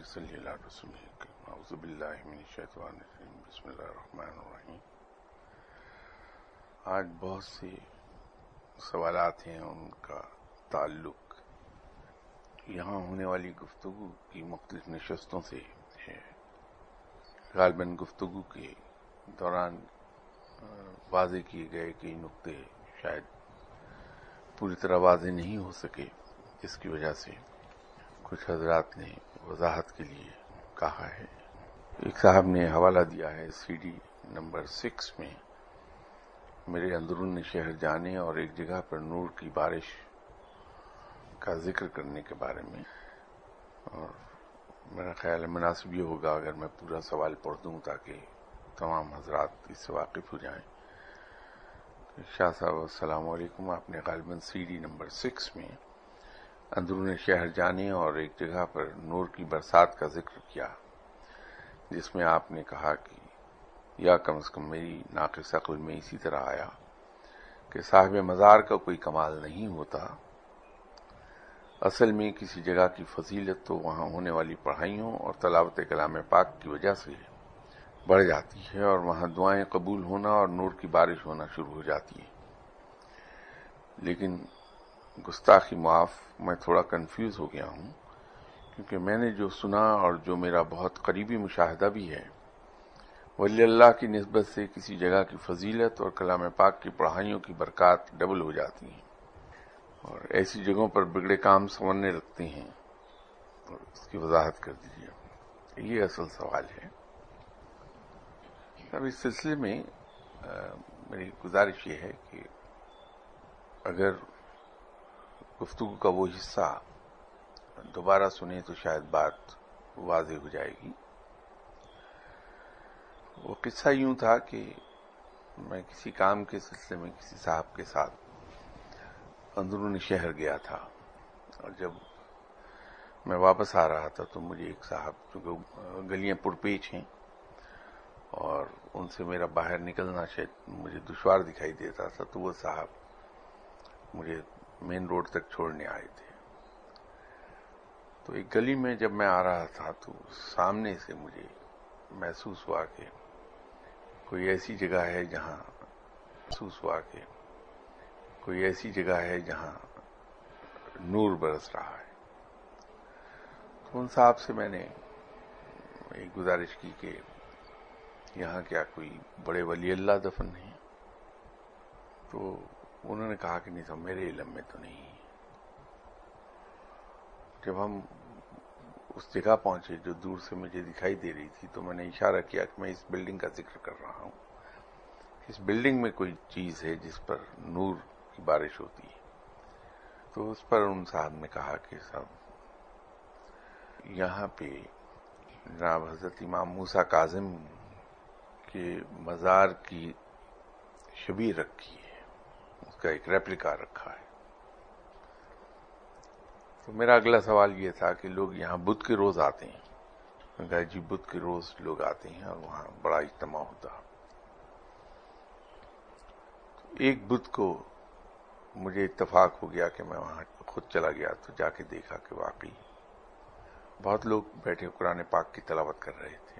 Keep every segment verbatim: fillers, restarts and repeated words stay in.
صلی اللہ علیہ وسلم. اعوذ باللہ من الشیطان الرجیم. بسم اللہ الرحمن الرحیم. آج بہت سے سوالات ہیں، ان کا تعلق یہاں ہونے والی گفتگو کی مختلف نشستوں سے ہے. غالباً گفتگو کے دوران واضح کیے گئے کئی نقطے شاید پوری طرح واضح نہیں ہو سکے، جس کی وجہ سے کچھ حضرات نے وضاحت کے لیے کہا ہے. ایک صاحب نے حوالہ دیا ہے سی ڈی نمبر سکس میں میرے اندرون شہر جانے اور ایک جگہ پر نور کی بارش کا ذکر کرنے کے بارے میں، اور میرا خیال ہے مناسب یہ ہوگا اگر میں پورا سوال پڑھ دوں تاکہ تمام حضرات اس سے واقف ہو جائیں. شاہ صاحب السلام علیکم. آپ نے غالباً سی ڈی نمبر سکس میں اندرون شہر جانے اور ایک جگہ پر نور کی برسات کا ذکر کیا، جس میں آپ نے کہا کہ یا کم از کم میری ناقص عقل میں اسی طرح آیا کہ صاحب مزار کا کوئی کمال نہیں ہوتا. اصل میں کسی جگہ کی فضیلت تو وہاں ہونے والی پڑھائیوں اور تلاوت کلام پاک کی وجہ سے بڑھ جاتی ہے، اور وہاں دعائیں قبول ہونا اور نور کی بارش ہونا شروع ہو جاتی ہے. لیکن گستاخی معاف، میں تھوڑا کنفیوز ہو گیا ہوں، کیونکہ میں نے جو سنا اور جو میرا بہت قریبی مشاہدہ بھی ہے، ولی اللہ کی نسبت سے کسی جگہ کی فضیلت اور کلام پاک کی پڑھائیوں کی برکات ڈبل ہو جاتی ہیں، اور ایسی جگہوں پر بگڑے کام سنورنے لگتے ہیں. اور اس کی وضاحت کر دیجیے. یہ اصل سوال ہے. اب اس سلسلے میں میری گزارش یہ ہے کہ اگر گفتگو کا وہ حصہ دوبارہ سنیں تو شاید بات واضح ہو جائے گی. وہ قصہ یوں تھا کہ میں کسی کام کے سلسلے میں کسی صاحب کے ساتھ اندرون شہر گیا تھا، اور جب میں واپس آ رہا تھا تو مجھے ایک صاحب، چونکہ گلیاں پرپیچ ہیں اور ان سے میرا باہر نکلنا شاید مجھے دشوار دکھائی دیتا تھا، تو وہ صاحب مجھے مین روڈ تک چھوڑنے آئے تھے. تو ایک گلی میں جب میں آ رہا تھا تو سامنے سے مجھے محسوس ہوا کہ کوئی ایسی جگہ ہے جہاں محسوس ہوا کہ کوئی ایسی جگہ ہے جہاں نور برس رہا ہے. تو ان صاحب سے میں نے ایک گزارش کی کہ یہاں کیا کوئی بڑے ولی اللہ دفن ہیں؟ تو انہوں نے کہا کہ نہیں صاحب، میرے علم میں تو نہیں. جب ہم اس جگہ پہنچے جو دور سے مجھے دکھائی دے رہی تھی، تو میں نے اشارہ کیا کہ میں اس بلڈنگ کا ذکر کر رہا ہوں. اس بلڈنگ میں کوئی چیز ہے جس پر نور کی بارش ہوتی ہے. تو اس پر ان صاحب نے کہا کہ صاحب یہاں پہ جناب حضرت امام موسیٰ کاظم کے مزار کی شبیہ رکھی ہے، اس کا ایک ریپلیکا رکھا ہے. تو میرا اگلا سوال یہ تھا کہ لوگ یہاں بدھ کے روز آتے ہیں. میں کہا جی بدھ کے روز لوگ آتے ہیں اور وہاں بڑا اجتماع ہوتا. ایک بدھ کو مجھے اتفاق ہو گیا کہ میں وہاں خود چلا گیا، تو جا کے دیکھا کہ واقعی بہت لوگ بیٹھے قرآن پاک کی تلاوت کر رہے تھے.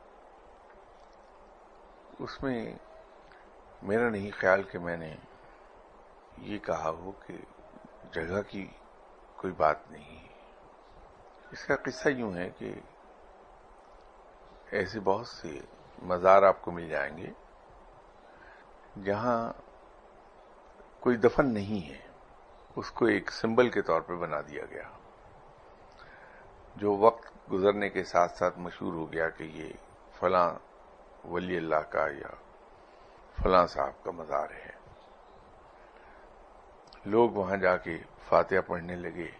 اس میں میرا نہیں خیال کہ میں نے یہ کہا ہو کہ جگہ کی کوئی بات نہیں. اس کا قصہ یوں ہے کہ ایسے بہت سے مزار آپ کو مل جائیں گے جہاں کوئی دفن نہیں ہے، اس کو ایک سمبل کے طور پہ بنا دیا گیا، جو وقت گزرنے کے ساتھ ساتھ مشہور ہو گیا کہ یہ فلاں ولی اللہ کا یا فلاں صاحب کا مزار ہے. لوگ وہاں جا کے فاتحہ پڑھنے لگے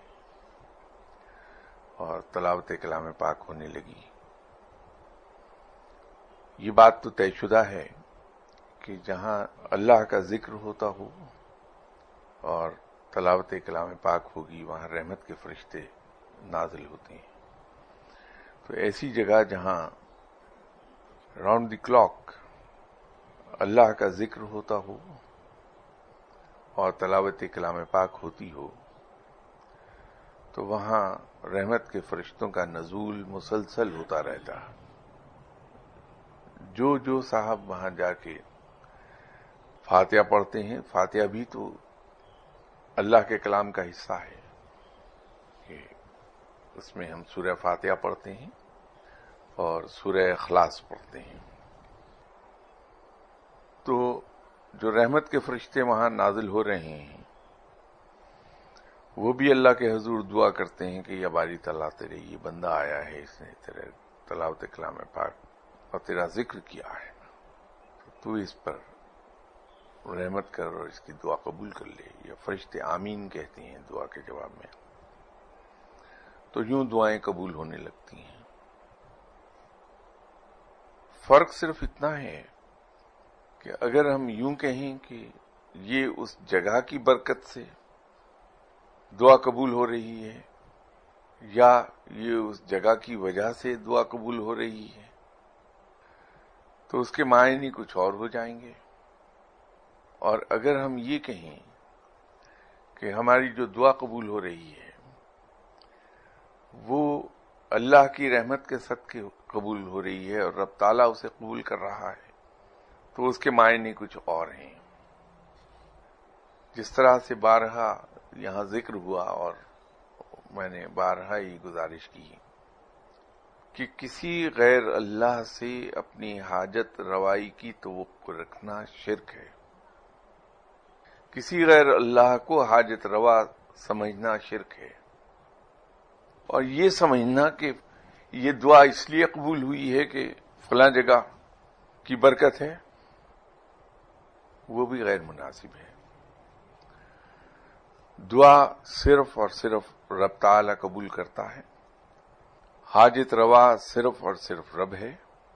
اور تلاوت کلام پاک ہونے لگی. یہ بات تو طے شدہ ہے کہ جہاں اللہ کا ذکر ہوتا ہو اور تلاوت کلام پاک ہوگی، وہاں رحمت کے فرشتے نازل ہوتے ہیں. تو ایسی جگہ جہاں راؤنڈ دی کلاک اللہ کا ذکر ہوتا ہو اور تلاوت کلام پاک ہوتی ہو، تو وہاں رحمت کے فرشتوں کا نزول مسلسل ہوتا رہتا. جو جو صاحب وہاں جا کے فاتحہ پڑھتے ہیں، فاتحہ بھی تو اللہ کے کلام کا حصہ ہے کہ اس میں ہم سورہ فاتحہ پڑھتے ہیں اور سورہ اخلاص پڑھتے ہیں. تو جو رحمت کے فرشتے وہاں نازل ہو رہے ہیں وہ بھی اللہ کے حضور دعا کرتے ہیں کہ یا باری تعالیٰ تیرے یہ بندہ آیا ہے، اس نے تیرے تلاوت کلام پاک اور تیرا ذکر کیا ہے، تو اس پر رحمت کر اور اس کی دعا قبول کر لے. یا فرشتے آمین کہتے ہیں دعا کے جواب میں، تو یوں دعائیں قبول ہونے لگتی ہیں. فرق صرف اتنا ہے کہ اگر ہم یوں کہیں کہ یہ اس جگہ کی برکت سے دعا قبول ہو رہی ہے یا یہ اس جگہ کی وجہ سے دعا قبول ہو رہی ہے، تو اس کے معنی کچھ اور ہو جائیں گے. اور اگر ہم یہ کہیں کہ ہماری جو دعا قبول ہو رہی ہے وہ اللہ کی رحمت کے صدقے قبول ہو رہی ہے اور رب تعالیٰ اسے قبول کر رہا ہے، تو اس کے معنی کچھ اور ہیں. جس طرح سے بارہا یہاں ذکر ہوا اور میں نے بارہا ہی گزارش کی کہ کسی غیر اللہ سے اپنی حاجت روائی کی توقع رکھنا شرک ہے. کسی غیر اللہ کو حاجت روا سمجھنا شرک ہے. اور یہ سمجھنا کہ یہ دعا اس لیے قبول ہوئی ہے کہ فلاں جگہ کی برکت ہے، وہ بھی غیر مناسب ہے. دعا صرف اور صرف رب تعالی قبول کرتا ہے. حاجت روا صرف اور صرف رب ہے.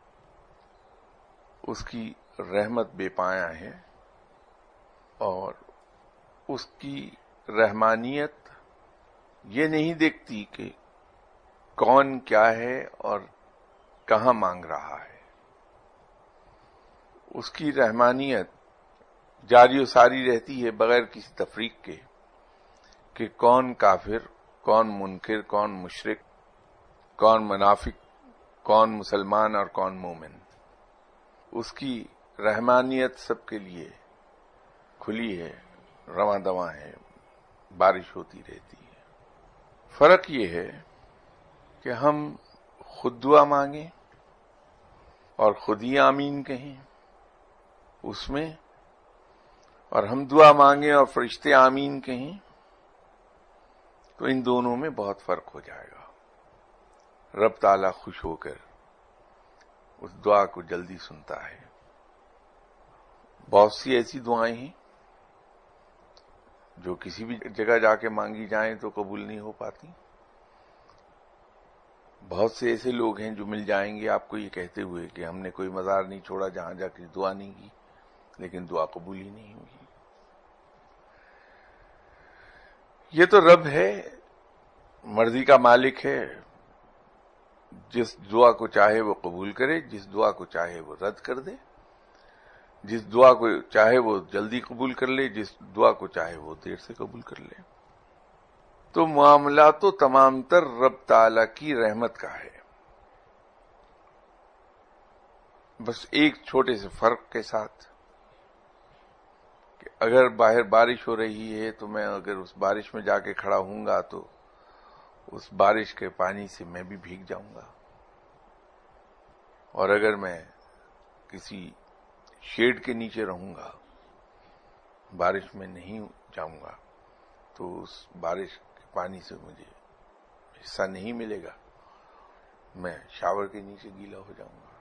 اس کی رحمت بے پایاں ہے اور اس کی رحمانیت یہ نہیں دیکھتی کہ کون کیا ہے اور کہاں مانگ رہا ہے. اس کی رحمانیت جاری و ساری رہتی ہے بغیر کسی تفریق کے کہ کون کافر، کون منکر، کون مشرک، کون منافق، کون مسلمان اور کون مومن. اس کی رحمانیت سب کے لیے کھلی ہے، رواں دواں ہے، بارش ہوتی رہتی ہے. فرق یہ ہے کہ ہم خود دعا مانگیں اور خود ہی آمین کہیں اس میں، اور ہم دعا مانگیں اور فرشتے آمین کہیں، تو ان دونوں میں بہت فرق ہو جائے گا. رب تعالیٰ خوش ہو کر اس دعا کو جلدی سنتا ہے. بہت سی ایسی دعائیں ہیں جو کسی بھی جگہ جا کے مانگی جائیں تو قبول نہیں ہو پاتی. بہت سے ایسے لوگ ہیں جو مل جائیں گے آپ کو یہ کہتے ہوئے کہ ہم نے کوئی مزار نہیں چھوڑا جہاں جا کے دعا نہیں کی، لیکن دعا قبول ہی نہیں ہوئی. یہ تو رب ہے، مرضی کا مالک ہے. جس دعا کو چاہے وہ قبول کرے، جس دعا کو چاہے وہ رد کر دے، جس دعا کو چاہے وہ جلدی قبول کر لے، جس دعا کو چاہے وہ دیر سے قبول کر لے. تو معاملہ تو تمام تر رب تعالی کی رحمت کا ہے، بس ایک چھوٹے سے فرق کے ساتھ کہ اگر باہر بارش ہو رہی ہے تو میں اگر اس بارش میں جا کے کھڑا ہوں گا تو اس بارش کے پانی سے میں بھی بھیگ جاؤں گا، اور اگر میں کسی شیڈ کے نیچے رہوں گا، بارش میں نہیں جاؤں گا، تو اس بارش کے پانی سے مجھے حصہ نہیں ملے گا، میں شاور کے نیچے گیلا ہو جاؤں گا.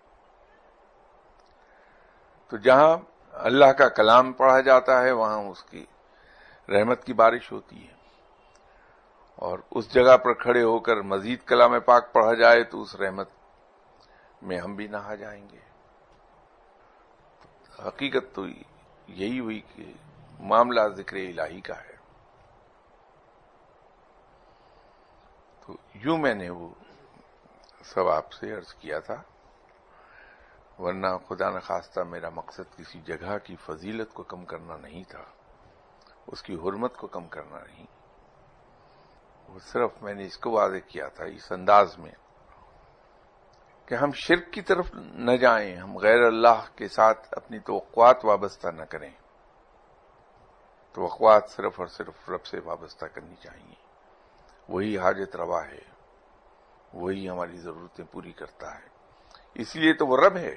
تو جہاں اللہ کا کلام پڑھا جاتا ہے وہاں اس کی رحمت کی بارش ہوتی ہے، اور اس جگہ پر کھڑے ہو کر مزید کلام پاک پڑھا جائے تو اس رحمت میں ہم بھی نہا جائیں گے. حقیقت تو یہی ہوئی کہ معاملہ ذکر الہی کا ہے. تو یوں میں نے وہ سب آپ سے عرض کیا تھا، ورنہ خدا نخواستہ میرا مقصد کسی جگہ کی فضیلت کو کم کرنا نہیں تھا، اس کی حرمت کو کم کرنا نہیں. وہ صرف میں نے اس کو واضح کیا تھا اس انداز میں کہ ہم شرک کی طرف نہ جائیں، ہم غیر اللہ کے ساتھ اپنی توقعات وابستہ نہ کریں. توقعات صرف اور صرف رب سے وابستہ کرنی چاہیے. وہی حاجت روا ہے، وہی ہماری ضرورتیں پوری کرتا ہے. اس لیے تو وہ رب ہے،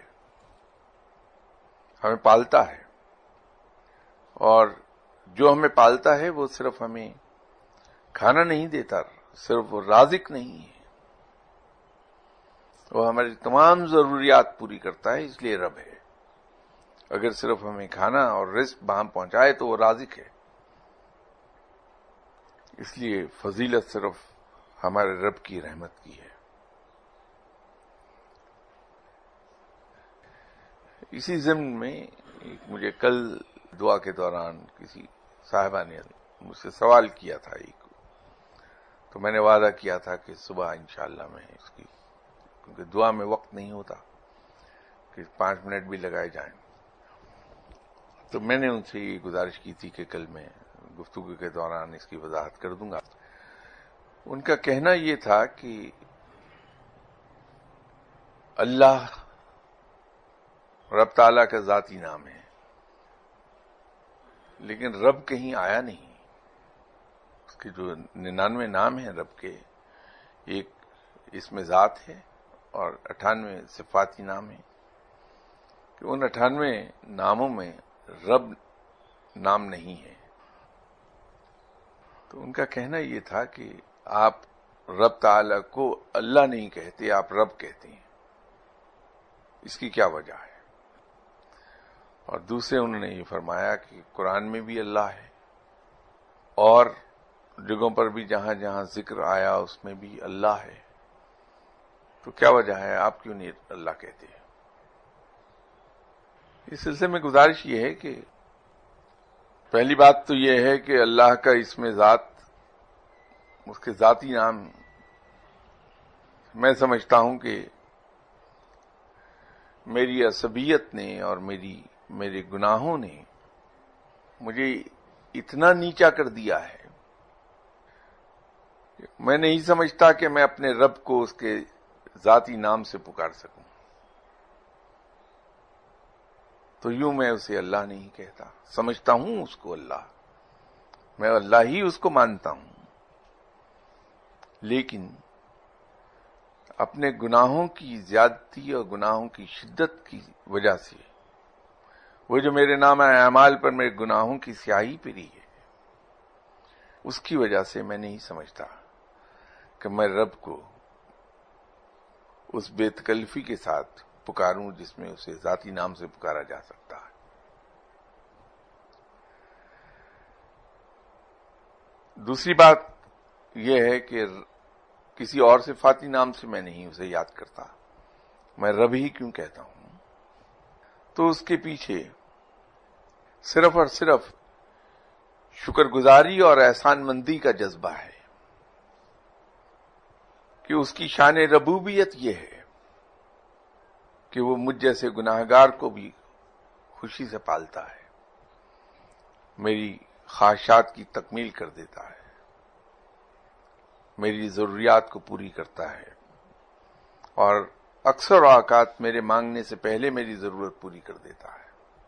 ہمیں پالتا ہے، اور جو ہمیں پالتا ہے وہ صرف ہمیں کھانا نہیں دیتا، صرف وہ رازق نہیں ہے، وہ ہماری تمام ضروریات پوری کرتا ہے. اس لیے رب ہے. اگر صرف ہمیں کھانا اور رزق باہم پہنچائے تو وہ رازق ہے. اس لیے فضیلت صرف ہمارے رب کی رحمت کی ہے. اسی ضمن میں مجھے کل دعا کے دوران کسی صاحبہ نے مجھ سے سوال کیا تھا ایک، تو میں نے وعدہ کیا تھا کہ صبح انشاءاللہ میں اس کی، کیونکہ دعا میں وقت نہیں ہوتا کہ پانچ منٹ بھی لگائے جائیں، تو میں نے ان سے یہ گزارش کی تھی کہ کل میں گفتگو کے دوران اس کی وضاحت کر دوں گا. ان کا کہنا یہ تھا کہ اللہ رب تعالیٰ کا ذاتی نام ہے، لیکن رب کہیں آیا نہیں. اس کے جو ننانوے نام ہیں رب کے، ایک اس میں ذات ہے اور اٹھانوے صفاتی نام ہیں، کہ ان اٹھانوے ناموں میں رب نام نہیں ہے. تو ان کا کہنا یہ تھا کہ آپ رب تعالیٰ کو اللہ نہیں کہتے، آپ رب کہتے ہیں، اس کی کیا وجہ ہے؟ اور دوسرے انہوں نے یہ فرمایا کہ قرآن میں بھی اللہ ہے، اور جگہوں پر بھی جہاں جہاں ذکر آیا اس میں بھی اللہ ہے، تو کیا وجہ ہے آپ کیوں نہیں اللہ کہتے ہیں؟ اس سلسلے میں گزارش یہ ہے کہ پہلی بات تو یہ ہے کہ اللہ کا اسم ذات، اس کے ذاتی نام، میں سمجھتا ہوں کہ میری عصبیت نے اور میری میرے گناہوں نے مجھے اتنا نیچا کر دیا ہے، میں نہیں سمجھتا کہ میں اپنے رب کو اس کے ذاتی نام سے پکار سکوں. تو یوں میں اسے اللہ نہیں کہتا، سمجھتا ہوں اس کو اللہ، میں اللہ ہی اس کو مانتا ہوں، لیکن اپنے گناہوں کی زیادتی اور گناہوں کی شدت کی وجہ سے، وہ جو میرے نامہ اعمال پر میرے گناہوں کی سیاہی پڑی ہے، اس کی وجہ سے میں نہیں سمجھتا کہ میں رب کو اس بے تکلفی کے ساتھ پکاروں جس میں اسے ذاتی نام سے پکارا جا سکتا ہے. دوسری بات یہ ہے کہ کسی اور صفاتی نام سے میں نہیں اسے یاد کرتا، میں رب ہی کیوں کہتا ہوں؟ تو اس کے پیچھے صرف اور صرف شکر گزاری اور احسان مندی کا جذبہ ہے کہ اس کی شان ربوبیت یہ ہے کہ وہ مجھ جیسے گناہگار کو بھی خوشی سے پالتا ہے، میری خواہشات کی تکمیل کر دیتا ہے، میری ضروریات کو پوری کرتا ہے، اور اکثر اوقات میرے مانگنے سے پہلے میری ضرورت پوری کر دیتا ہے.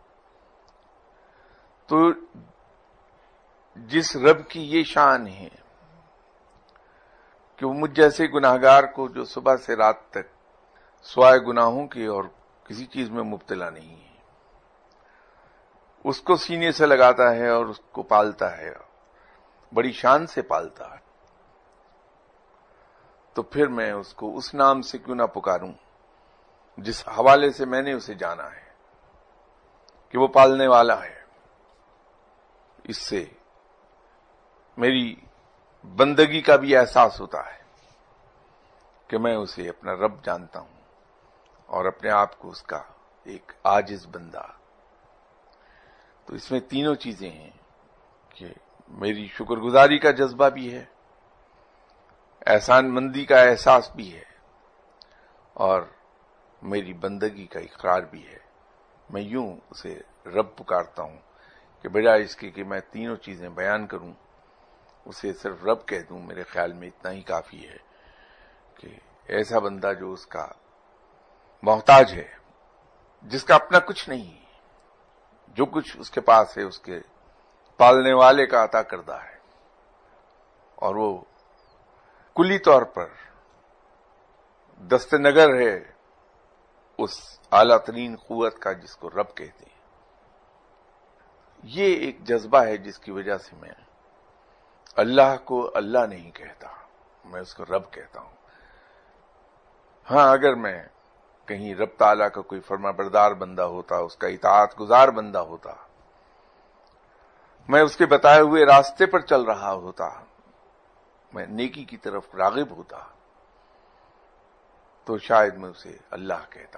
تو جس رب کی یہ شان ہے کہ وہ مجھ جیسے گناہگار کو جو صبح سے رات تک سوائے گناہوں کے اور کسی چیز میں مبتلا نہیں ہے، اس کو سینے سے لگاتا ہے اور اس کو پالتا ہے، بڑی شان سے پالتا ہے، تو پھر میں اس کو اس نام سے کیوں نہ پکاروں جس حوالے سے میں نے اسے جانا ہے کہ وہ پالنے والا ہے. اس سے میری بندگی کا بھی احساس ہوتا ہے کہ میں اسے اپنا رب جانتا ہوں اور اپنے آپ کو اس کا ایک عاجز بندہ. تو اس میں تینوں چیزیں ہیں کہ میری شکر گزاری کا جذبہ بھی ہے، احسان مندی کا احساس بھی ہے، اور میری بندگی کا اقرار بھی ہے. میں یوں اسے رب پکارتا ہوں کہ بجائے اس کے کہ میں تینوں چیزیں بیان کروں اسے صرف رب کہہ دوں، میرے خیال میں اتنا ہی کافی ہے کہ ایسا بندہ جو اس کا محتاج ہے، جس کا اپنا کچھ نہیں، جو کچھ اس کے پاس ہے اس کے پالنے والے کا عطا کردہ ہے، اور وہ کلی طور پر دست نگر ہے اس اعلیٰ ترین قوت کا جس کو رب کہتے ہیں۔ یہ ایک جذبہ ہے جس کی وجہ سے میں اللہ کو اللہ نہیں کہتا، میں اس کو رب کہتا ہوں۔ ہاں، اگر میں کہیں رب تعالیٰ کا کوئی فرما بردار بندہ ہوتا، اس کا اطاعت گزار بندہ ہوتا، میں اس کے بتائے ہوئے راستے پر چل رہا ہوتا، میں نیکی کی طرف راغب ہوتا، تو شاید میں اسے اللہ کہتا۔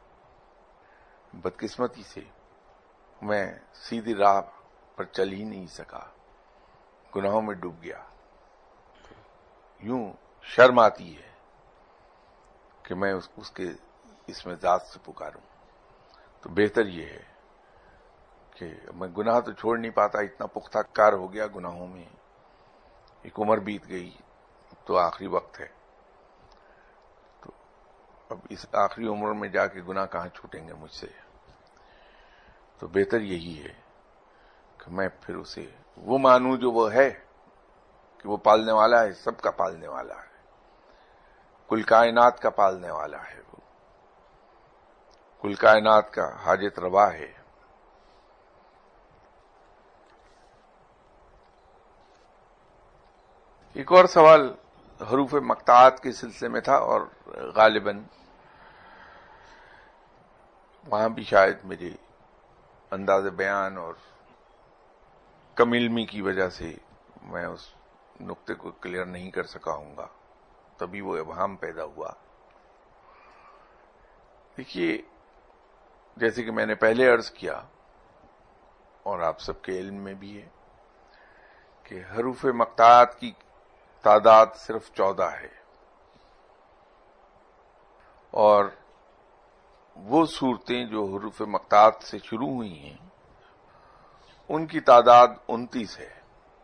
بدقسمتی سے میں سیدھی راہ پر چل ہی نہیں سکا، گناہوں میں ڈوب گیا۔ یوں شرم آتی ہے کہ میں اس, اس کے اس میں ذات سے پکاروں، تو بہتر یہ ہے کہ میں گناہ تو چھوڑ نہیں پاتا، اتنا پختہ کار ہو گیا گناہوں میں، ایک عمر بیت گئی، اب تو آخری وقت ہے، تو اب اس آخری عمر میں جا کے گناہ کہاں چھوٹیں گے مجھ سے؟ تو بہتر یہی ہے کہ میں پھر اسے وہ مانوں جو وہ ہے، کہ وہ پالنے والا ہے، سب کا پالنے والا ہے، کل کائنات کا پالنے والا ہے، وہ کل کائنات کا حاجت روا ہے۔ ایک اور سوال حروف مقطعات کے سلسلے میں تھا، اور غالباً وہاں بھی شاید میرے انداز بیان اور کم علمی کی وجہ سے میں اس نقطے کو کلیئر نہیں کر سکا ہوں گا، تبھی وہ ابہام پیدا ہوا۔ دیکھیے، جیسے کہ میں نے پہلے عرض کیا اور آپ سب کے علم میں بھی ہے کہ حروف مقطعات کی تعداد صرف چودہ ہے، اور وہ صورتیں جو حروف مقطعات سے شروع ہوئی ہیں ان کی تعداد انتیس ہے۔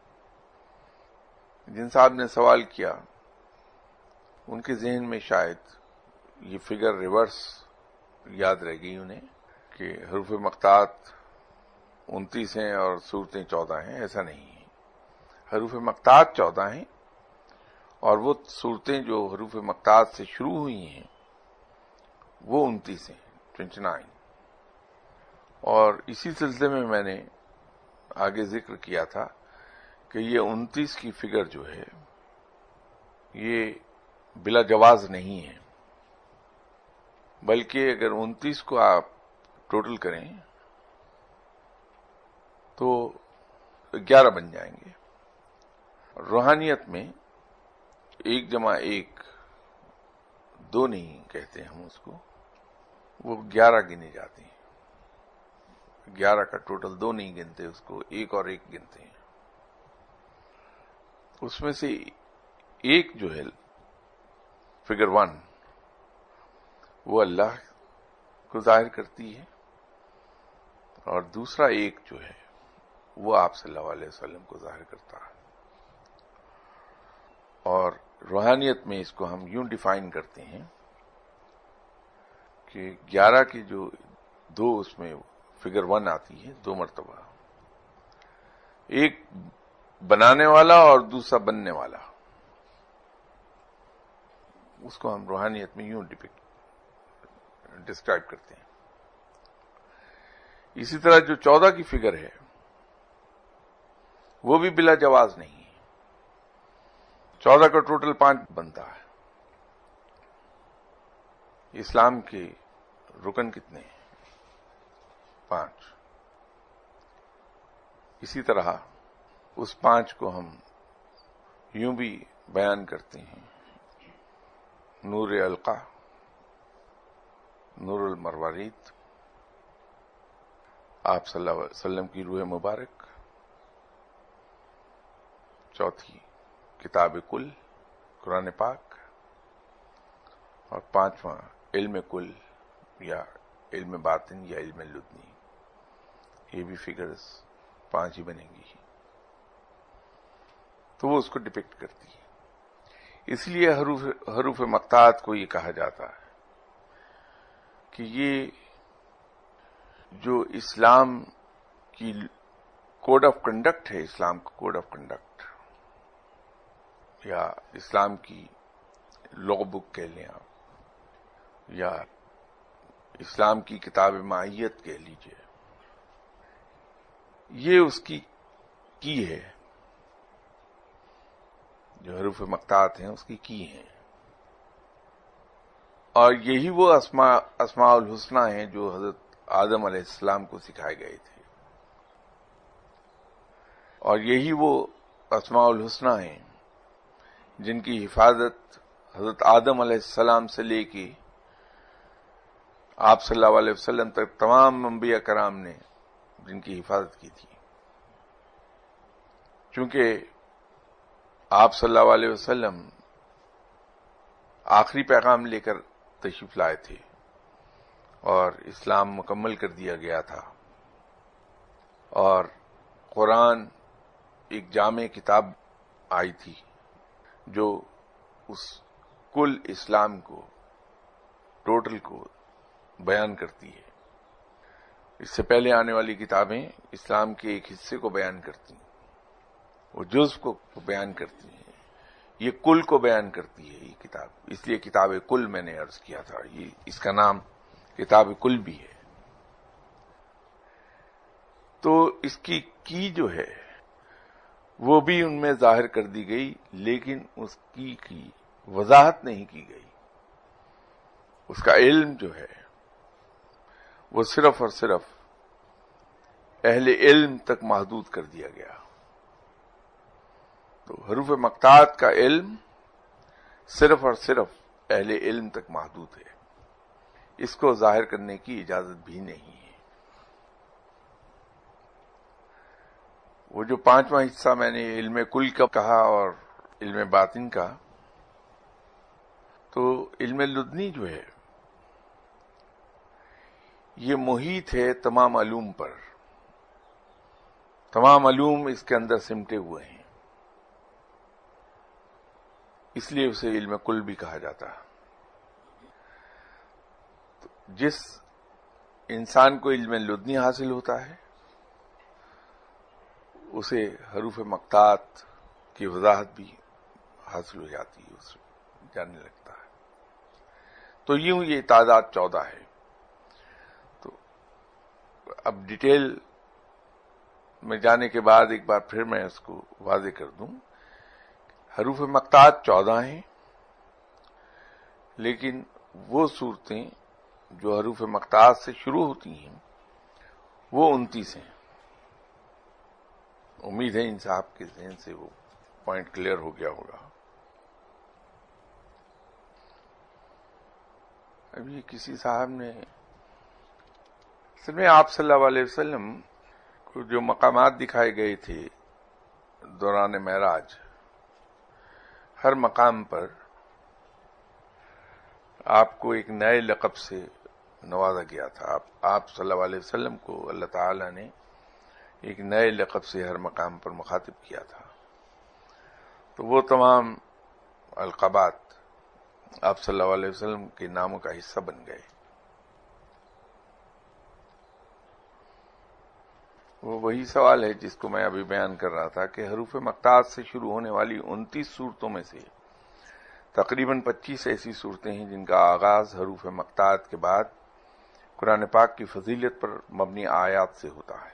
جن صاحب نے سوال کیا ان کے ذہن میں شاید یہ فگر ریورس یاد رہ گئی انہیں کہ حروف مقطعات انتیس ہیں اور صورتیں چودہ ہیں، ایسا نہیں ہے۔ حروف مقطعات چودہ ہیں، اور وہ صورتیں جو حروف مقطعات سے شروع ہوئی ہیں وہ انتیس ہیں، ٹوینٹی نائن۔ اور اسی سلسلے میں میں نے آگے ذکر کیا تھا کہ یہ انتیس کی فگر جو ہے یہ بلا جواز نہیں ہے، بلکہ اگر انتیس کو آپ ٹوٹل کریں تو گیارہ بن جائیں گے۔ روحانیت میں ایک جمع ایک دو نہیں کہتے ہم اس کو، وہ گیارہ گنے جاتے ہیں، گیارہ کا ٹوٹل دو نہیں گنتے، اس کو ایک اور ایک گنتے ہیں۔ اس میں سے ایک جو ہے فگر ون وہ اللہ کو ظاہر کرتی ہے، اور دوسرا ایک جو ہے وہ آپ صلی اللہ علیہ وسلم کو ظاہر کرتا ہے۔ اور روحانیت میں اس کو ہم یوں ڈیفائن کرتے ہیں کہ گیارہ کی جو دو اس میں فگر ون آتی ہے دو مرتبہ، ایک بنانے والا اور دوسرا بننے والا، اس کو ہم روحانیت میں یوں ڈسکرائب کرتے ہیں۔ اسی طرح جو چودہ کی فگر ہے وہ بھی بلا جواز نہیں ہے، چودہ کا ٹوٹل پانچ بنتا ہے۔ اسلام کے رکن کتنے ہیں؟ پانچ۔ اسی طرح اس پانچ کو ہم یوں بھی بیان کرتے ہیں، نور القا، نور المروارید، آپ صلی اللہ علیہ وسلم کی روح مبارک، چوتھی کتاب کل قرآن پاک، اور پانچواں علم کل یا علم باطن یا علم لدنی۔ یہ بھی فگرز پانچ ہی بنیں گی۔ تو وہ اس کو ڈپکٹ کرتی ہے. اس لیے حروف حروف مقطعات کو یہ کہا جاتا ہے کہ یہ جو اسلام کی کوڈ آف کنڈکٹ ہے، اسلام کا کوڈ آف کنڈکٹ یا اسلام کی لا بک کہہ لیں آپ، یا اسلام کی کتاب معیت کہہ لیجئے، یہ اس کی کی ہے. جو حروف مقطعات ہیں اس کی کی ہیں، اور یہی وہ اسماء اسماء الحسنہ ہیں جو حضرت آدم علیہ السلام کو سکھائے گئے تھے، اور یہی وہ اسماء الحسنہ ہیں جن کی حفاظت حضرت آدم علیہ السلام سے لے کے آپ صلی اللہ علیہ وسلم تک تمام انبیاء کرام نے جن کی حفاظت کی تھی. چونکہ آپ صلی اللہ علیہ وسلم آخری پیغام لے کر تشریف لائے تھے اور اسلام مکمل کر دیا گیا تھا، اور قرآن ایک جامع کتاب آئی تھی جو اس کل اسلام کو، ٹوٹل کو بیان کرتی ہے. اس سے پہلے آنے والی کتابیں اسلام کے ایک حصے کو بیان کرتی ہیں، وہ جزء کو بیان کرتی ہیں، یہ کل کو بیان کرتی ہے یہ کتاب. اس لیے کتاب کل میں نے عرض کیا تھا، یہ اس کا نام کتاب کل بھی ہے. تو اس کی کی جو ہے وہ بھی ان میں ظاہر کر دی گئی، لیکن اس کی کی وضاحت نہیں کی گئی. اس کا علم جو ہے وہ صرف اور صرف اہل علم تک محدود کر دیا گیا. تو حروف مقطعات کا علم صرف اور صرف اہل علم تک محدود ہے، اس کو ظاہر کرنے کی اجازت بھی نہیں ہے. وہ جو پانچواں حصہ میں نے علم کل کا کہا اور علم باطن کا، تو علم لدنی جو ہے یہ محیط ہے تمام علوم پر، تمام علوم اس کے اندر سمٹے ہوئے ہیں، اس لیے اسے علم کل بھی کہا جاتا ہے. جس انسان کو علم لدنی حاصل ہوتا ہے اسے حروف مقطعات کی وضاحت بھی حاصل ہو جاتی ہے، اسے جاننے لگتا ہے. تو یوں یہ تعداد چودہ ہے. تو اب ڈیٹیل میں جانے کے بعد ایک بار پھر میں اس کو واضح کر دوں. حروف مقطعات چودہ ہیں، لیکن وہ صورتیں جو حروف مقطعات سے شروع ہوتی ہیں وہ انتیس ہیں. امید ہے ان صاحب کے ذہن سے وہ پوائنٹ کلیئر ہو گیا ہوگا. ابھی کسی صاحب نے اصل میں آپ صلی اللہ علیہ وسلم کو جو مقامات دکھائے گئے تھے دوران معراج، ہر مقام پر آپ کو ایک نئے لقب سے نوازا گیا تھا. آپ آپ صلی اللہ علیہ وسلم کو اللہ تعالی نے ایک نئے لقب سے ہر مقام پر مخاطب کیا تھا. تو وہ تمام القابات آپ صلی اللہ علیہ وسلم کے ناموں کا حصہ بن گئے. وہ وہی سوال ہے جس کو میں ابھی بیان کر رہا تھا کہ حروف مقطعات سے شروع ہونے والی انتیس صورتوں میں سے تقریباً پچیس ایسی صورتیں ہیں جن کا آغاز حروف مقطعات کے بعد قرآن پاک کی فضیلت پر مبنی آیات سے ہوتا ہے.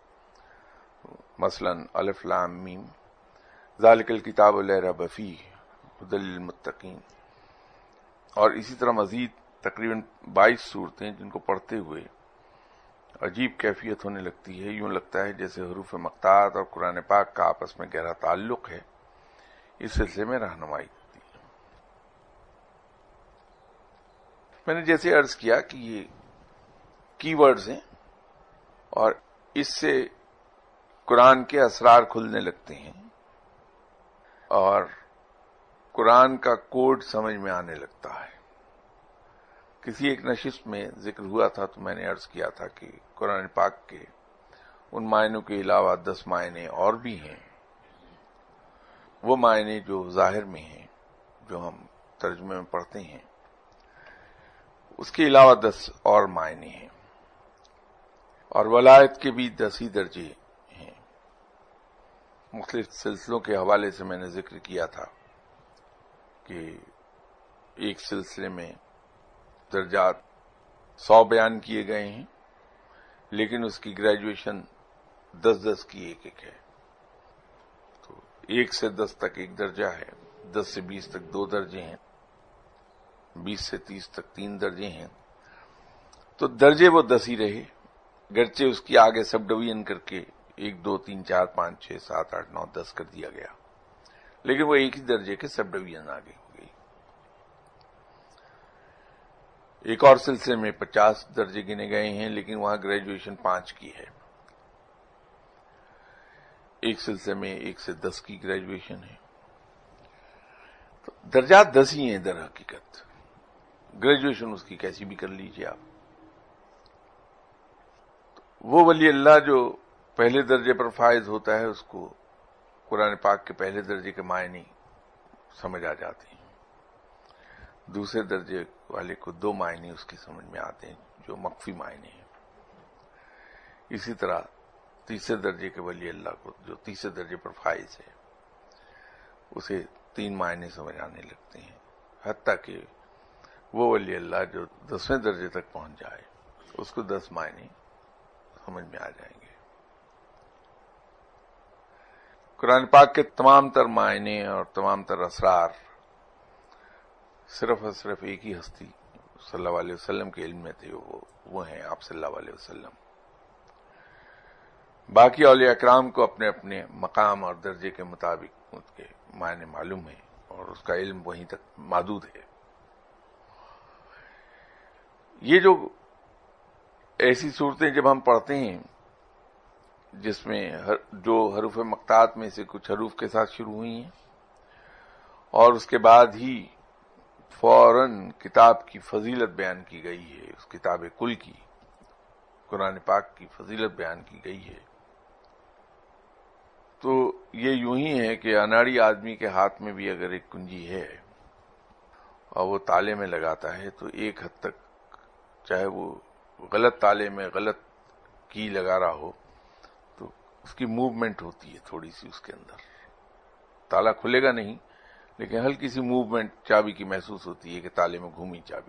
مثلا الف لام میم ذالک الکتاب لا ریب فیہ ھدی للمتقین، اور اسی طرح مزید تقریباً بائیس صورتیں جن کو پڑھتے ہوئے عجیب کیفیت ہونے لگتی ہے، یوں لگتا ہے جیسے حروف مقطعات اور قرآن پاک کا آپس میں گہرا تعلق ہے. اس سلسلے میں رہنمائی کرتی ہے. میں نے جیسے عرض کیا کہ یہ کی ورڈز ہیں اور اس سے قرآن کے اسرار کھلنے لگتے ہیں اور قرآن کا کوڈ سمجھ میں آنے لگتا ہے. کسی ایک نشست میں ذکر ہوا تھا تو میں نے عرض کیا تھا کہ قرآن پاک کے ان معنوں کے علاوہ دس معنی اور بھی ہیں وہ معنی جو ظاہر میں ہیں، جو ہم ترجمے میں پڑھتے ہیں، اس کے علاوہ دس اور معنی ہیں، اور ولایت کے بھی دس ہی درجے ہیں۔ مختلف سلسلوں کے حوالے سے میں نے ذکر کیا تھا کہ ایک سلسلے میں درجات سو بیان کیے گئے ہیں، لیکن اس کی گریجویشن دس دس کی ایک ایک ہے۔ تو ایک سے دس تک ایک درجہ ہے، دس سے بیس تک دو درجے ہیں، بیس سے تیس تک تین درجے ہیں۔ تو درجے وہ دس ہی رہے، گرچہ اس کی آگے سب ڈویژن کر کے ایک دو تین چار پانچ چھ سات آٹھ نو دس کر دیا گیا، لیکن وہ ایک ہی درجے کے سب ڈویژن آگے ہو گئی۔ ایک اور سلسلے میں پچاس درجے گنے گئے ہیں، لیکن وہاں گریجویشن پانچ کی ہے۔ ایک سلسلے میں ایک سے دس کی گریجویشن ہے۔ تو درجات دس ہی ہیں در حقیقت، گریجویشن اس کی کیسی بھی کر لیجیے آپ۔ وہ ولی اللہ جو پہلے درجے پر فائز ہوتا ہے، اس کو قرآن پاک کے پہلے درجے کے معنی سمجھ آ جاتے ہیں، دوسرے درجے والے کو دو معنی اس کی سمجھ میں آتے ہیں جو مخفی معنی ہیں۔ اسی طرح تیسرے درجے کے ولی اللہ کو جو تیسرے درجے پر فائز ہے، اسے تین معنی سمجھ آنے لگتے ہیں، حتیٰ کہ وہ ولی اللہ جو دسویں درجے تک پہنچ جائے اس کو دس معنی سمجھ میں آ جائیں گے۔ قرآن پاک کے تمام تر معنی اور تمام تر اسرار صرف اور صرف ایک ہی ہستی صلی اللہ علیہ وسلم کے علم میں تھے، وہ وہ ہیں آپ صلی اللہ علیہ وسلم۔ باقی اولیاء اکرام کو اپنے اپنے مقام اور درجے کے مطابق اس کے معنی معلوم ہیں، اور اس کا علم وہیں تک محدود ہے۔ یہ جو ایسی صورتیں جب ہم پڑھتے ہیں جس میں جو حروف مقطعات میں سے کچھ حروف کے ساتھ شروع ہوئی ہیں، اور اس کے بعد ہی فوراً کتاب کی فضیلت بیان کی گئی ہے، اس کتاب کل کی قرآن پاک کی فضیلت بیان کی گئی ہے، تو یہ یوں ہی ہے کہ اناڑی آدمی کے ہاتھ میں بھی اگر ایک کنجی ہے اور وہ تالے میں لگاتا ہے، تو ایک حد تک چاہے وہ غلط تالے میں غلط کی لگا رہا ہو تو اس کی موومنٹ ہوتی ہے تھوڑی سی اس کے اندر، تالا کھلے گا نہیں لیکن ہلکی سی موومنٹ چابی کی محسوس ہوتی ہے کہ تالے میں گھومی چابی۔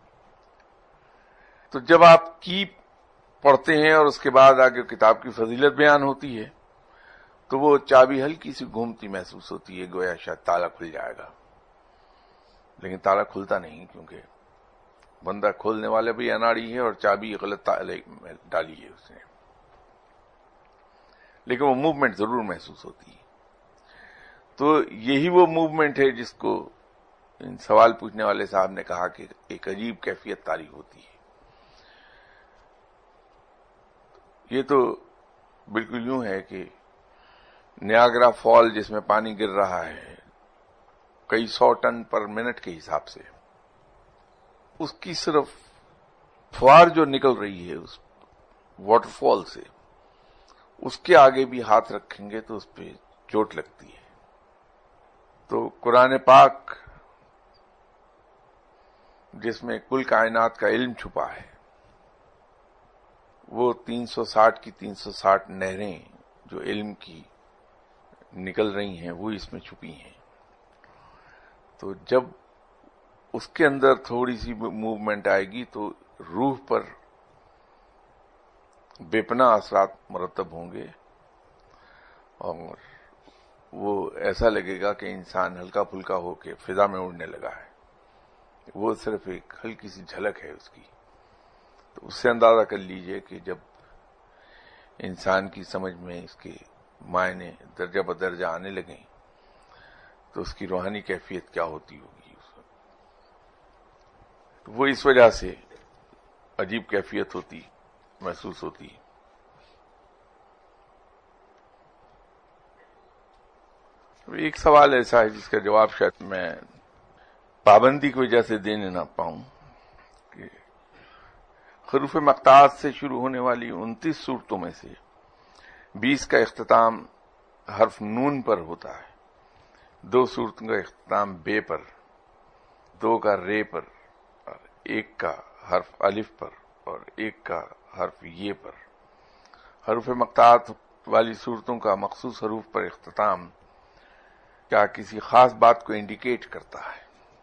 تو جب آپ کی پڑھتے ہیں اور اس کے بعد آگے کتاب کی فضیلت بیان ہوتی ہے تو وہ چابی ہلکی سی گھومتی محسوس ہوتی ہے، گویا شاید تالا کھل جائے گا، لیکن تالا کھلتا نہیں، کیونکہ بندہ کھولنے والا بھی اناڑی ہے اور چابی غلط تالے میں ڈالی ہے اس نے، لیکن وہ موومنٹ ضرور محسوس ہوتی ہے۔ تو یہی وہ موومنٹ ہے جس کو ان سوال پوچھنے والے صاحب نے کہا کہ ایک عجیب کیفیت طاری ہوتی ہے۔ یہ تو بالکل یوں ہے کہ نیاگرا فال جس میں پانی گر رہا ہے کئی سو ٹن پر منٹ کے حساب سے، اس کی صرف فوار جو نکل رہی ہے اس واٹر فال سے، اس کے آگے بھی ہاتھ رکھیں گے تو اس پہ چوٹ لگتی ہے۔ تو قرآن پاک جس میں کل کائنات کا علم چھپا ہے، وہ تین سو ساٹھ کی تین سو ساٹھ نہریں جو علم کی نکل رہی ہیں وہ اس میں چھپی ہیں۔ تو جب اس کے اندر تھوڑی سی موومنٹ آئے گی تو روح پر بے پناہ اثرات مرتب ہوں گے، اور وہ ایسا لگے گا کہ انسان ہلکا پھلکا ہو کے فضا میں اڑنے لگا ہے۔ وہ صرف ایک ہلکی سی جھلک ہے اس کی۔ تو اس سے اندازہ کر لیجئے کہ جب انسان کی سمجھ میں اس کے معنی درجہ بدرجہ آنے لگیں تو اس کی روحانی کیفیت کیا ہوتی ہوگی اس وقت۔ وہ اس وجہ سے عجیب کیفیت ہوتی محسوس ہوتی۔ ایک سوال ایسا ہے جس کا جواب شاید میں پابندی کی وجہ سے دینے نہ پاؤں کہ حروف مقطعات سے شروع ہونے والی انتیس صورتوں میں سے بیس کا اختتام حرف نون پر ہوتا ہے، دو صورتوں کا اختتام بے پر، دو کا رے پر، اور ایک کا حرف الف پر اور ایک کا حرف یہ پر۔ حروف مقطوعات والی صورتوں کا مخصوص حروف پر اختتام کیا کسی خاص بات کو انڈیکیٹ کرتا ہے؟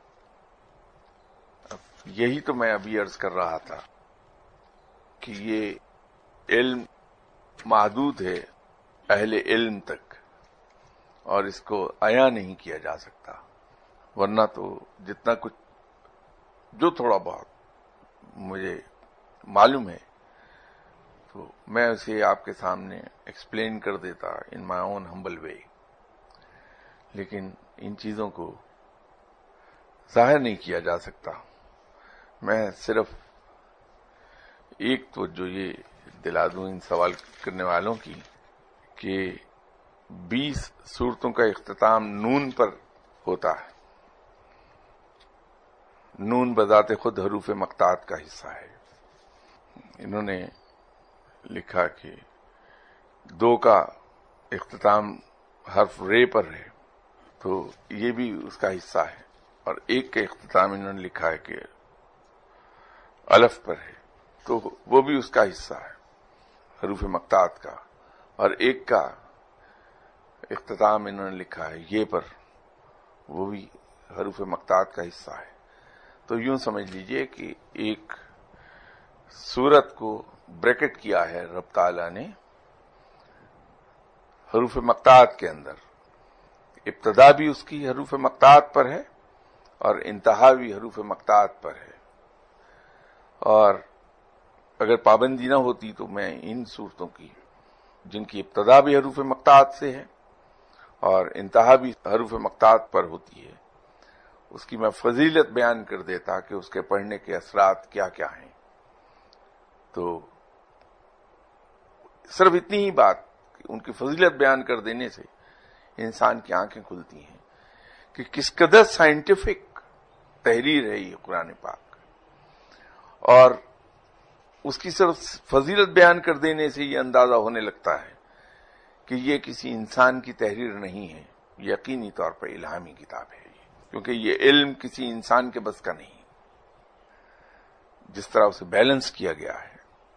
اب یہی تو میں ابھی عرض کر رہا تھا کہ یہ علم محدود ہے اہل علم تک، اور اس کو عیاں نہیں کیا جا سکتا، ورنہ تو جتنا کچھ جو تھوڑا بہت مجھے معلوم ہے تو میں اسے آپ کے سامنے ایکسپلین کر دیتا ان مائی اون ہمبل وے، لیکن ان چیزوں کو ظاہر نہیں کیا جا سکتا۔ میں صرف ایک توجہ یہ دلا دوں ان سوال کرنے والوں کی کہ بیس صورتوں کا اختتام نون پر ہوتا ہے۔ نون بذات خود حروف مقطوعات کا حصہ ہے۔ انہوں نے لکھا کہ دو کا اختتام حرف رے پر ہے تو یہ بھی اس کا حصہ ہے، اور ایک کا اختتام انہوں نے لکھا ہے کہ الف پر ہے تو وہ بھی اس کا حصہ ہے حروف مقطوعات کا، اور ایک کا اختتام انہوں نے لکھا ہے یہ پر، وہ بھی حروف مقطوعات کا حصہ ہے۔ تو یوں سمجھ لیجئے کہ ایک سورت کو بریکٹ کیا ہے رب تعالیٰ نے حروف مقطوعات کے اندر، ابتدا بھی اس کی حروف مقطوعات پر ہے اور انتہا بھی حروف مقطوعات پر ہے، اور اگر پابندی نہ ہوتی تو میں ان صورتوں کی جن کی ابتدا بھی حروف مقطوعات سے ہے اور انتہا بھی حروف مقطوعات پر ہوتی ہے اس کی میں فضیلت بیان کر دیتا کہ اس کے پڑھنے کے اثرات کیا کیا ہیں۔ تو صرف اتنی ہی بات کہ ان کی فضیلت بیان کر دینے سے انسان کی آنکھیں کھلتی ہیں کہ کس قدر سائنٹیفک تحریر ہے یہ قرآن پاک، اور اس کی صرف فضیلت بیان کر دینے سے یہ اندازہ ہونے لگتا ہے کہ یہ کسی انسان کی تحریر نہیں ہے، یقینی طور پر الہامی کتاب ہے، کیونکہ یہ علم کسی انسان کے بس کا نہیں، جس طرح اسے بیلنس کیا گیا ہے،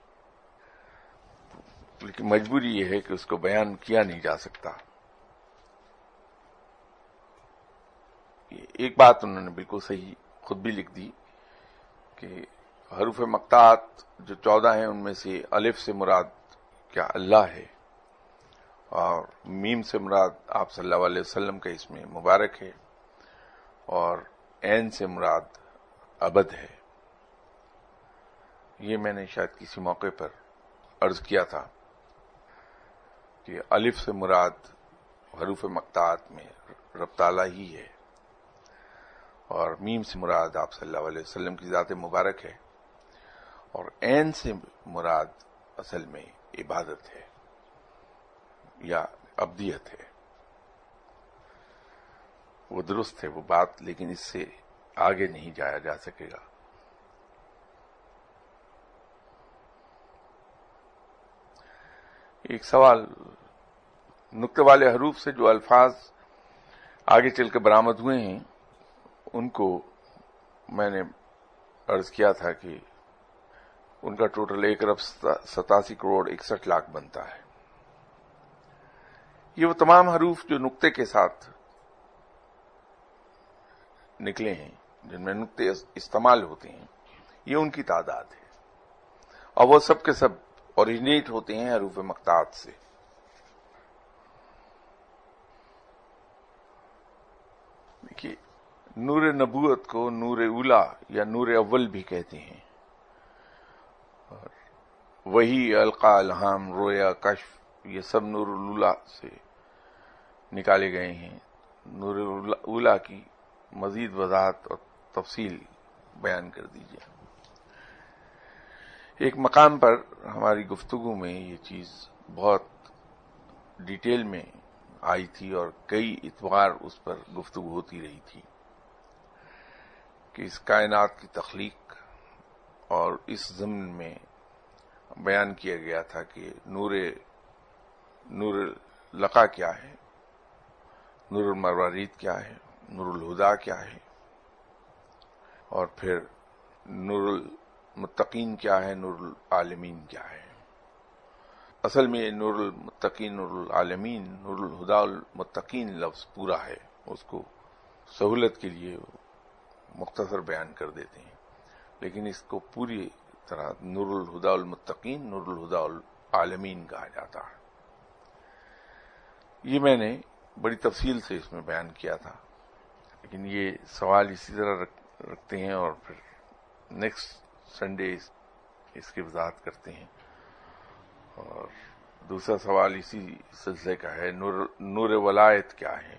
لیکن مجبوری یہ ہے کہ اس کو بیان کیا نہیں جا سکتا۔ ایک بات انہوں نے بالکل صحیح خود بھی لکھ دی کہ حروف مقطوعات جو چودہ ہیں ان میں سے الف سے مراد کیا اللہ ہے، اور میم سے مراد آپ صلی اللہ علیہ وسلم کا اسم مبارک ہے، اور عین سے مراد ابد ہے۔ یہ میں نے شاید کسی موقع پر عرض کیا تھا کہ الف سے مراد حروف مقطوعات میں رب تعالیٰ ہی ہے، اور میم سے مراد آپ صلی اللہ علیہ وسلم کی ذات مبارک ہے، اور عین سے مراد اصل میں عبادت ہے یا ابدیت ہے۔ وہ درست ہے وہ بات، لیکن اس سے آگے نہیں جایا جا سکے گا۔ ایک سوال، نقطے والے حروف سے جو الفاظ آگے چل کے برآمد ہوئے ہیں ان کو میں نے عرض کیا تھا کہ ان کا ٹوٹل ایک ارب ستاسی کروڑ اکسٹھ لاکھ بنتا ہے۔ یہ وہ تمام حروف جو نقطے کے ساتھ نکلے ہیں، جن میں نقطے استعمال ہوتے ہیں، یہ ان کی تعداد ہے، اور وہ سب کے سب اوریجنیٹ ہوتے ہیں حروف مقطوعات سے۔ دیکھیے، نور نبوت کو نور اولا یا نور اول بھی کہتے ہیں، اور وہی القا الہام رویا کشف یہ سب نور الاولا سے نکالے گئے ہیں۔ نور اولا کی مزید وضاحت اور تفصیل بیان کر دیجیے۔ ایک مقام پر ہماری گفتگو میں یہ چیز بہت ڈیٹیل میں آئی تھی اور کئی اتوار اس پر گفتگو ہوتی رہی تھی کہ اس کائنات کی تخلیق اور اس ضمن میں بیان کیا گیا تھا کہ نور نور لقا کیا ہے، نور المروارید کیا ہے، نور الہدا کیا ہے، اور پھر نور المتقین کیا ہے، نور العالمین کیا ہے۔ اصل میں نور المتقین، نور العالمین، نور الہدا المتقین لفظ پورا ہے، اس کو سہولت کے لیے مختصر بیان کر دیتے ہیں، لیکن اس کو پوری طرح نور الہدا المتقین، نور الہدا العالمین کہا جاتا ہے۔ یہ میں نے بڑی تفصیل سے اس میں بیان کیا تھا، لیکن یہ سوال اسی طرح رکھتے ہیں اور پھر نیکسٹ سنڈے اس کی وضاحت کرتے ہیں۔ اور دوسرا سوال اسی سلسلے کا ہے، نور نور ولایت کیا ہے؟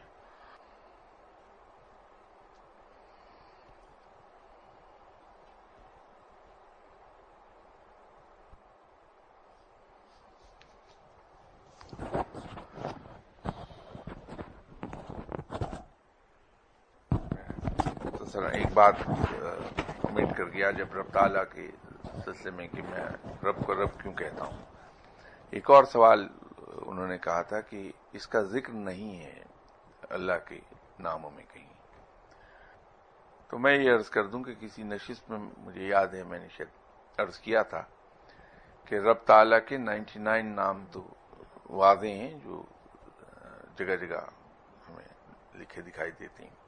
تو سر ایک بات کمنٹ کر گیا جب رب تعالیٰ کے سلسلے میں کہ میں رب کو رب کیوں کہتا ہوں، ایک اور سوال انہوں نے کہا تھا کہ اس کا ذکر نہیں ہے اللہ کے ناموں میں کہیں۔ تو میں یہ عرض کر دوں کہ کسی نشست میں مجھے یاد ہے میں نے شاید عرض کیا تھا کہ رب تعالیٰ کے نائنٹی نائن نام تو واضح ہیں جو جگہ جگہ ہمیں لکھے دکھائی دیتے ہیں۔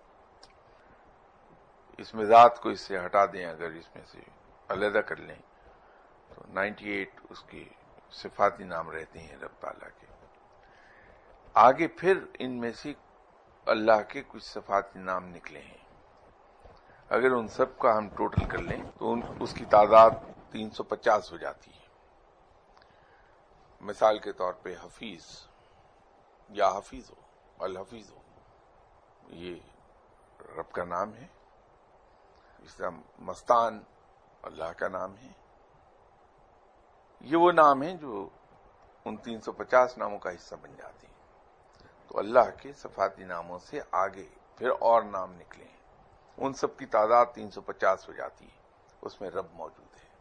اس میں ذات کو اس سے ہٹا دیں، اگر اس میں سے علیحدہ کر لیں تو نائنٹی ایٹ اس کے صفاتی نام رہتے ہیں رب تعالیٰ کے۔ آگے پھر ان میں سے اللہ کے کچھ صفاتی نام نکلے ہیں، اگر ان سب کا ہم ٹوٹل کر لیں تو ان اس کی تعداد تین سو پچاس ہو جاتی ہے۔ مثال کے طور پہ حفیظ یا حفیظ ہو، الحفیظ ہو، یہ رب کا نام ہے۔ اس طرح مستان اللہ کا نام ہے۔ یہ وہ نام ہیں جو ان تین سو پچاس ناموں کا حصہ بن جاتے ہیں۔ تو اللہ کے صفاتی ناموں سے آگے پھر اور نام نکلے ہیں، ان سب کی تعداد تین سو پچاس ہو جاتی ہے، اس میں رب موجود ہے۔